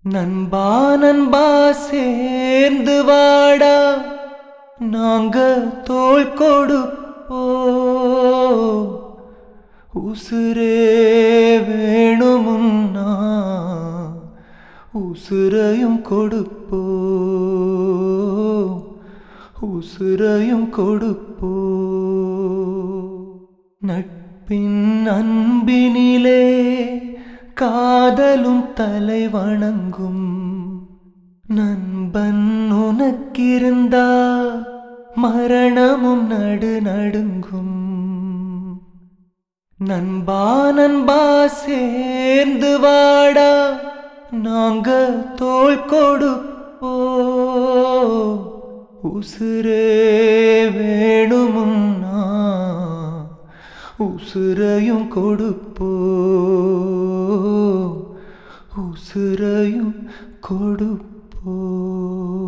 நண்பா நண்பா சேர்ந்து வாடா நாங்க தோள் கொடுப்போ உசுரே வேணுமுன்னா உசுரையும் கொடுப்போ உசுரையும் கொடுப்போ நட்பின் அன்பினிலே காதலும் தலை வணங்கும் நண்பன் உனக்கிருந்தா மரணமும் நடு நடுங்கும் நண்பா நண்பா சேர்ந்து வாடா நாங்க தோள் கொடுப்போ உசுரே வேணுமுன்னா உசுரையும் கொடுப்போ உசுரையும் கொடுப்போ